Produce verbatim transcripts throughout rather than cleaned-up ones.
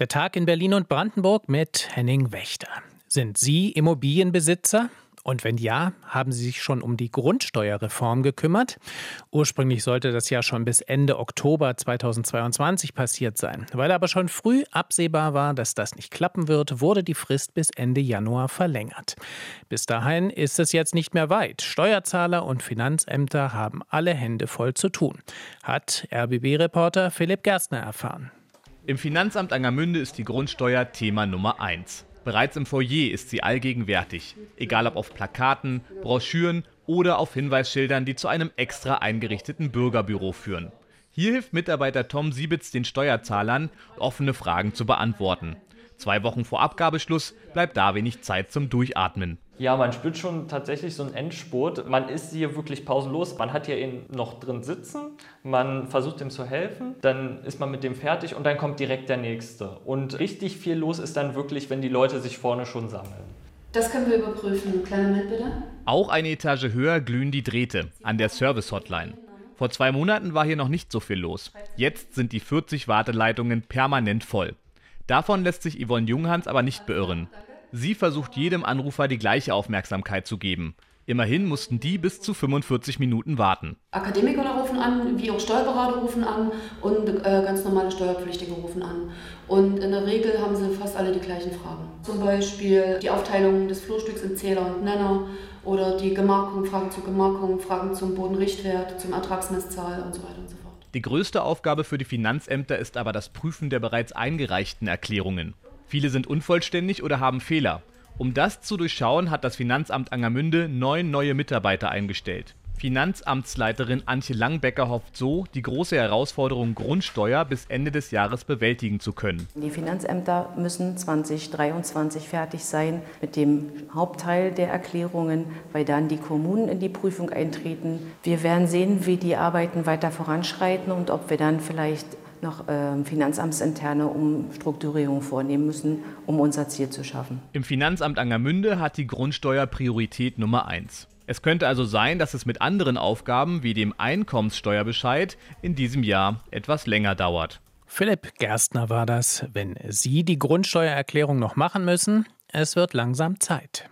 Der Tag in Berlin und Brandenburg mit Henning Wächter. Sind Sie Immobilienbesitzer? Und wenn ja, haben Sie sich schon um die Grundsteuerreform gekümmert? Ursprünglich sollte das ja schon bis Ende Oktober zweitausendzweiundzwanzig passiert sein. Weil aber schon früh absehbar war, dass das nicht klappen wird, wurde die Frist bis Ende Januar verlängert. Bis dahin ist es jetzt nicht mehr weit. Steuerzahler und Finanzämter haben alle Hände voll zu tun, hat R B B-Reporter Philipp Gerstner erfahren. Im Finanzamt Angermünde ist die Grundsteuer Thema Nummer eins. Bereits im Foyer ist sie allgegenwärtig, egal ob auf Plakaten, Broschüren oder auf Hinweisschildern, die zu einem extra eingerichteten Bürgerbüro führen. Hier hilft Mitarbeiter Tom Siebitz den Steuerzahlern, offene Fragen zu beantworten. Zwei Wochen vor Abgabeschluss bleibt da wenig Zeit zum Durchatmen. Ja, man spürt schon tatsächlich so einen Endspurt. Man ist hier wirklich pausenlos. Man hat hier ihn noch drin sitzen, man versucht ihm zu helfen, dann ist man mit dem fertig und dann kommt direkt der nächste. Und richtig viel los ist dann wirklich, wenn die Leute sich vorne schon sammeln. Das können wir überprüfen. Kleiner Moment bitte. Auch eine Etage höher glühen die Drähte an der Service-Hotline. Vor zwei Monaten war hier noch nicht so viel los. Jetzt sind die vierzig Warteleitungen permanent voll. Davon lässt sich Yvonne Junghans aber nicht beirren. Sie versucht jedem Anrufer die gleiche Aufmerksamkeit zu geben. Immerhin mussten die bis zu fünfundvierzig Minuten warten. Akademiker rufen an, wie auch Steuerberater rufen an und äh, ganz normale Steuerpflichtige rufen an. Und in der Regel haben sie fast alle die gleichen Fragen. Zum Beispiel die Aufteilung des Flurstücks in Zähler und Nenner oder die Gemarkung, Fragen zur Gemarkung, Fragen zum Bodenrichtwert, zum Ertragsmesszahl und so weiter und so fort. Die größte Aufgabe für die Finanzämter ist aber das Prüfen der bereits eingereichten Erklärungen. Viele sind unvollständig oder haben Fehler. Um das zu durchschauen, hat das Finanzamt Angermünde neun neue Mitarbeiter eingestellt. Finanzamtsleiterin Antje Langbecker hofft so, die große Herausforderung Grundsteuer bis Ende des Jahres bewältigen zu können. Die Finanzämter müssen zwanzig dreiundzwanzig fertig sein mit dem Hauptteil der Erklärungen, weil dann die Kommunen in die Prüfung eintreten. Wir werden sehen, wie die Arbeiten weiter voranschreiten und ob wir dann vielleicht noch äh, finanzamtsinterne Umstrukturierung vornehmen müssen, um unser Ziel zu schaffen. Im Finanzamt Angermünde hat die Grundsteuer Priorität Nummer eins. Es könnte also sein, dass es mit anderen Aufgaben wie dem Einkommenssteuerbescheid in diesem Jahr etwas länger dauert. Philipp Gerstner war das. Wenn Sie die Grundsteuererklärung noch machen müssen, es wird langsam Zeit.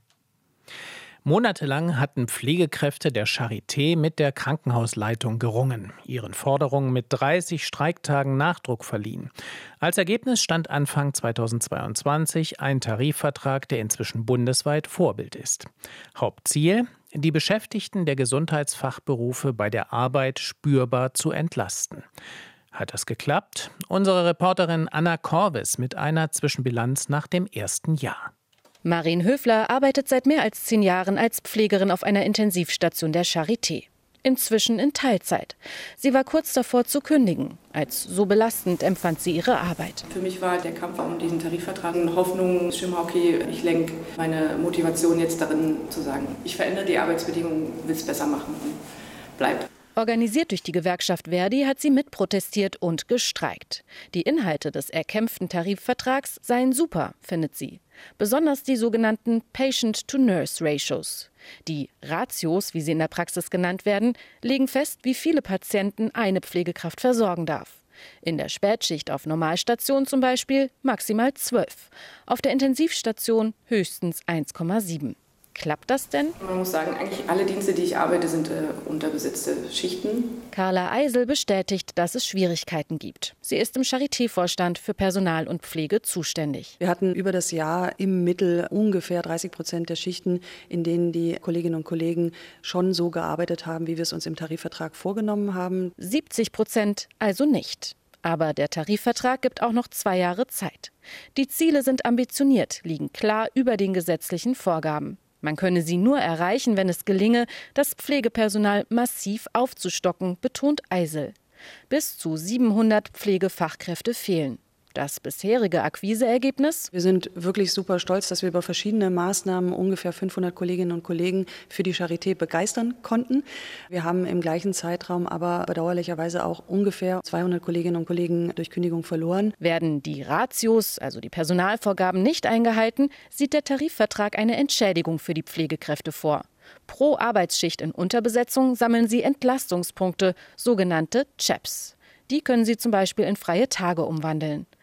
Monatelang hatten Pflegekräfte der Charité mit der Krankenhausleitung gerungen, ihren Forderungen mit dreißig Streiktagen Nachdruck verliehen. Als Ergebnis stand Anfang zweitausendzweiundzwanzig ein Tarifvertrag, der inzwischen bundesweit Vorbild ist. Hauptziel: die Beschäftigten der Gesundheitsfachberufe bei der Arbeit spürbar zu entlasten. Hat das geklappt? Unsere Reporterin Anna Korwes mit einer Zwischenbilanz nach dem ersten Jahr. Marien Höfler arbeitet seit mehr als zehn Jahren als Pflegerin auf einer Intensivstation der Charité. Inzwischen in Teilzeit. Sie war kurz davor zu kündigen. Als so belastend empfand sie ihre Arbeit. Für mich war der Kampf um diesen Tarifvertrag eine Hoffnung, Schimmer, okay, ich lenke meine Motivation jetzt darin zu sagen, ich verändere die Arbeitsbedingungen, will es besser machen und bleib. Organisiert durch die Gewerkschaft Verdi hat sie mitprotestiert und gestreikt. Die Inhalte des erkämpften Tarifvertrags seien super, findet sie. Besonders die sogenannten Patient-to-Nurse-Ratios. Die Ratios, wie sie in der Praxis genannt werden, legen fest, wie viele Patienten eine Pflegekraft versorgen darf. In der Spätschicht auf Normalstation zum Beispiel maximal zwölf, auf der Intensivstation höchstens eins Komma sieben. Klappt das denn? Man muss sagen, eigentlich alle Dienste, die ich arbeite, sind äh, unterbesetzte Schichten. Carla Eisel bestätigt, dass es Schwierigkeiten gibt. Sie ist im Charité-Vorstand für Personal und Pflege zuständig. Wir hatten über das Jahr im Mittel ungefähr dreißig Prozent der Schichten, in denen die Kolleginnen und Kollegen schon so gearbeitet haben, wie wir es uns im Tarifvertrag vorgenommen haben. siebzig Prozent also nicht. Aber der Tarifvertrag gibt auch noch zwei Jahre Zeit. Die Ziele sind ambitioniert, liegen klar über den gesetzlichen Vorgaben. Man könne sie nur erreichen, wenn es gelinge, das Pflegepersonal massiv aufzustocken, betont Eisel. Bis zu siebenhundert Pflegefachkräfte fehlen. Das bisherige Akquiseergebnis? Wir sind wirklich super stolz, dass wir über verschiedene Maßnahmen ungefähr fünfhundert Kolleginnen und Kollegen für die Charité begeistern konnten. Wir haben im gleichen Zeitraum aber bedauerlicherweise auch ungefähr zweihundert Kolleginnen und Kollegen durch Kündigung verloren. Werden die Ratios, also die Personalvorgaben, nicht eingehalten, sieht der Tarifvertrag eine Entschädigung für die Pflegekräfte vor. Pro Arbeitsschicht in Unterbesetzung sammeln sie Entlastungspunkte, sogenannte C H E Ps. Die können sie zum Beispiel in freie Tage umwandeln.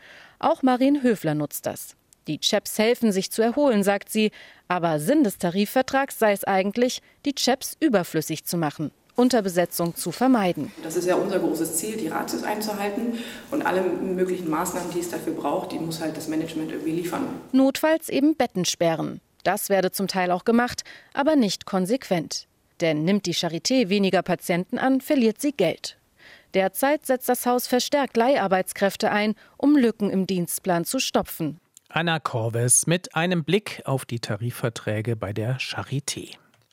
Auch Marien Höfler nutzt das. Die Chaps helfen, sich zu erholen, sagt sie. Aber Sinn des Tarifvertrags sei es eigentlich, die Chaps überflüssig zu machen, Unterbesetzung zu vermeiden. Das ist ja unser großes Ziel, die Ratios einzuhalten. Und alle möglichen Maßnahmen, die es dafür braucht, die muss halt das Management irgendwie liefern. Notfalls eben Betten sperren. Das werde zum Teil auch gemacht, aber nicht konsequent. Denn nimmt die Charité weniger Patienten an, verliert sie Geld. Derzeit setzt das Haus verstärkt Leiharbeitskräfte ein, um Lücken im Dienstplan zu stopfen. Anna Korves mit einem Blick auf die Tarifverträge bei der Charité.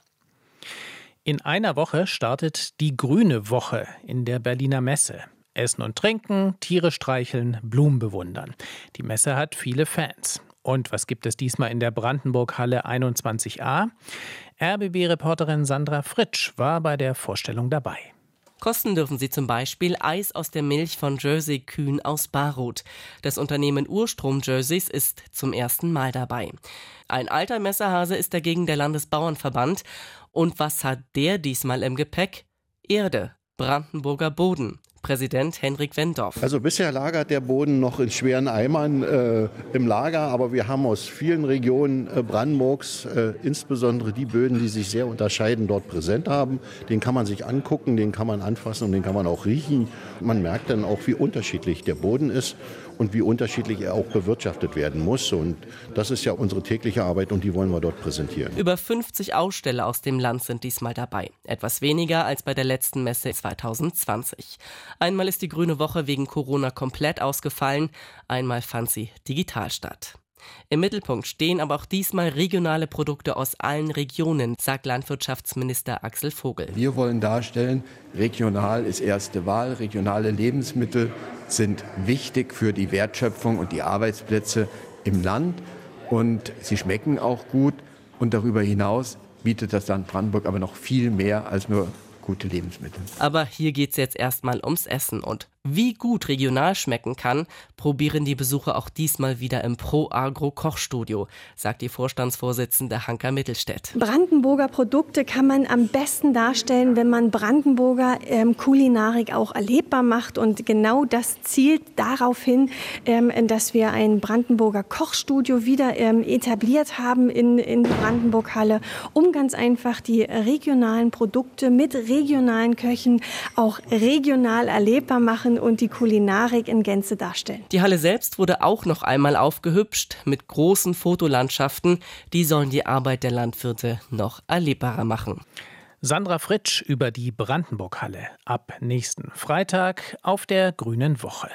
In einer Woche startet die Grüne Woche in der Berliner Messe. Essen und trinken, Tiere streicheln, Blumen bewundern. Die Messe hat viele Fans. Und was gibt es diesmal in der Brandenburg-Halle einundzwanzig a? R B B-Reporterin Sandra Fritsch war bei der Vorstellung dabei. Kosten dürfen sie zum Beispiel Eis aus der Milch von Jersey-Kühen aus Barroth. Das Unternehmen Urstrom Jerseys ist zum ersten Mal dabei. Ein alter Messehase ist dagegen der Landesbauernverband. Und was hat der diesmal im Gepäck? Erde, Brandenburger Boden. Präsident Henrik Wendorf. Also bisher lagert der Boden noch in schweren Eimern äh, im Lager, aber wir haben aus vielen Regionen äh, Brandenburgs, äh, insbesondere die Böden, die sich sehr unterscheiden, dort präsent haben. Den kann man sich angucken, den kann man anfassen und den kann man auch riechen. Man merkt dann auch, wie unterschiedlich der Boden ist und wie unterschiedlich er auch bewirtschaftet werden muss. Und das ist ja unsere tägliche Arbeit und die wollen wir dort präsentieren. Über fünfzig Aussteller aus dem Land sind diesmal dabei. Etwas weniger als bei der letzten Messe zwanzig zwanzig. Einmal ist die Grüne Woche wegen Corona komplett ausgefallen, einmal fand sie digital statt. Im Mittelpunkt stehen aber auch diesmal regionale Produkte aus allen Regionen, sagt Landwirtschaftsminister Axel Vogel. Wir wollen darstellen, regional ist erste Wahl, regionale Lebensmittel sind wichtig für die Wertschöpfung und die Arbeitsplätze im Land und sie schmecken auch gut und darüber hinaus bietet das Land Brandenburg aber noch viel mehr als nur gute Lebensmittel. Aber hier geht es jetzt erstmal ums Essen und wie gut regional schmecken kann, probieren die Besucher auch diesmal wieder im Pro-Agro-Kochstudio, sagt die Vorstandsvorsitzende Hanka Mittelstädt. Brandenburger Produkte kann man am besten darstellen, wenn man Brandenburger ähm, Kulinarik auch erlebbar macht. Und genau das zielt darauf hin, ähm, dass wir ein Brandenburger Kochstudio wieder ähm, etabliert haben in, in der Brandenburg-Halle, um ganz einfach die regionalen Produkte mit regionalen Köchen auch regional erlebbar machen und die Kulinarik in Gänze darstellen. Die Halle selbst wurde auch noch einmal aufgehübscht mit großen Fotolandschaften. Die sollen die Arbeit der Landwirte noch erlebbarer machen. Sandra Fritsch über die Brandenburg-Halle ab nächsten Freitag auf der Grünen Woche.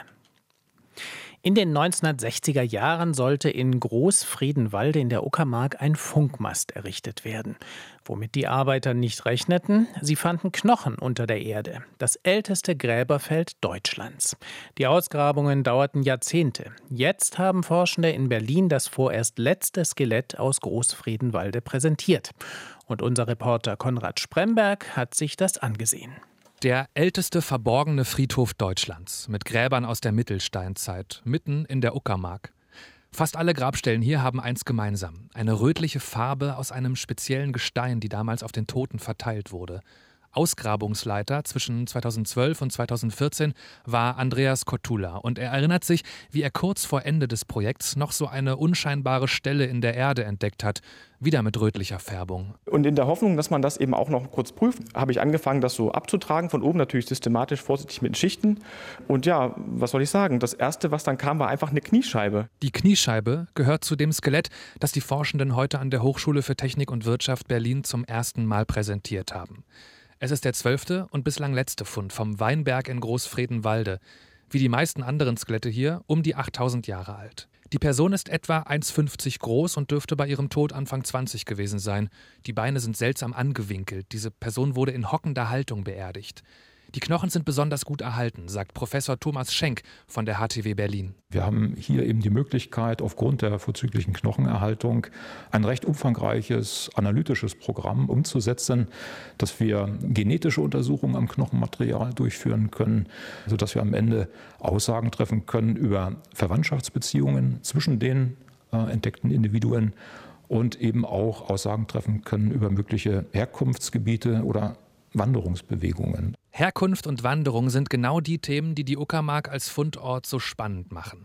In den neunzehnhundertsechziger Jahren sollte in Großfriedenwalde in der Uckermark ein Funkmast errichtet werden. Womit die Arbeiter nicht rechneten, sie fanden Knochen unter der Erde. Das älteste Gräberfeld Deutschlands. Die Ausgrabungen dauerten Jahrzehnte. Jetzt haben Forschende in Berlin das vorerst letzte Skelett aus Großfriedenwalde präsentiert. Und unser Reporter Konrad Spremberg hat sich das angesehen. Der älteste verborgene Friedhof Deutschlands mit Gräbern aus der Mittelsteinzeit, mitten in der Uckermark. Fast alle Grabstellen hier haben eins gemeinsam: eine rötliche Farbe aus einem speziellen Gestein, die damals auf den Toten verteilt wurde. Ausgrabungsleiter zwischen zweitausendzwölf und zweitausendvierzehn war Andreas Kottula und er erinnert sich, wie er kurz vor Ende des Projekts noch so eine unscheinbare Stelle in der Erde entdeckt hat, wieder mit rötlicher Färbung. Und in der Hoffnung, dass man das eben auch noch kurz prüft, habe ich angefangen, das so abzutragen, von oben natürlich systematisch, vorsichtig mit Schichten. Und ja, was soll ich sagen, das Erste, was dann kam, war einfach eine Kniescheibe. Die Kniescheibe gehört zu dem Skelett, das die Forschenden heute an der Hochschule für Technik und Wirtschaft Berlin zum ersten Mal präsentiert haben. Es ist der zwölfte und bislang letzte Fund vom Weinberg in Großfriedenwalde. Wie die meisten anderen Skelette hier um die achttausend Jahre alt. Die Person ist etwa eins Komma fünfzig groß und dürfte bei ihrem Tod Anfang zwanzig gewesen sein. Die Beine sind seltsam angewinkelt. Diese Person wurde in hockender Haltung beerdigt. Die Knochen sind besonders gut erhalten, sagt Professor Thomas Schenk von der H T W Berlin. Wir haben hier eben die Möglichkeit, aufgrund der vorzüglichen Knochenerhaltung ein recht umfangreiches analytisches Programm umzusetzen, dass wir genetische Untersuchungen am Knochenmaterial durchführen können, sodass wir am Ende Aussagen treffen können über Verwandtschaftsbeziehungen zwischen den äh, entdeckten Individuen und eben auch Aussagen treffen können über mögliche Herkunftsgebiete oder Wanderungsbewegungen. Herkunft und Wanderung sind genau die Themen, die die Uckermark als Fundort so spannend machen.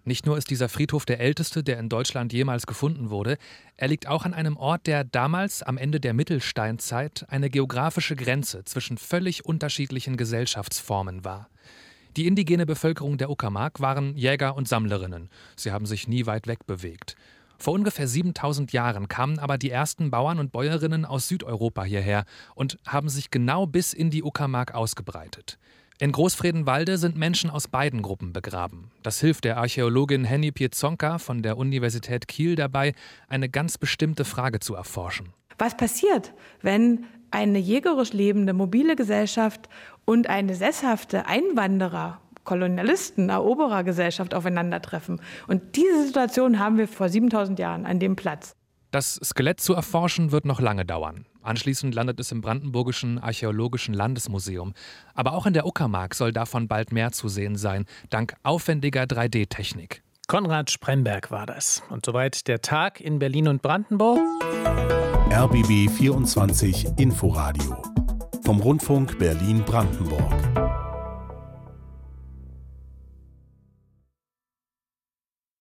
Nicht nur ist dieser Friedhof der älteste, der in Deutschland jemals gefunden wurde, er liegt auch an einem Ort, der damals, am Ende der Mittelsteinzeit, eine geografische Grenze zwischen völlig unterschiedlichen Gesellschaftsformen war. Die indigene Bevölkerung der Uckermark waren Jäger und Sammlerinnen. Sie haben sich nie weit weg bewegt. Vor ungefähr siebentausend Jahren kamen aber die ersten Bauern und Bäuerinnen aus Südeuropa hierher und haben sich genau bis in die Uckermark ausgebreitet. In Großfredenwalde sind Menschen aus beiden Gruppen begraben. Das hilft der Archäologin Henny Pieczonka von der Universität Kiel dabei, eine ganz bestimmte Frage zu erforschen. Was passiert, wenn eine jägerisch lebende mobile Gesellschaft und eine sesshafte Einwanderer, Kolonialisten, Eroberergesellschaft aufeinandertreffen? Und diese Situation haben wir vor siebentausend Jahren an dem Platz. Das Skelett zu erforschen wird noch lange dauern. Anschließend landet es im Brandenburgischen Archäologischen Landesmuseum. Aber auch in der Uckermark soll davon bald mehr zu sehen sein, dank aufwendiger drei D Technik. Konrad Spremberg war das. Und soweit der Tag in Berlin und Brandenburg. R B B vierundzwanzig Inforadio vom Rundfunk Berlin-Brandenburg.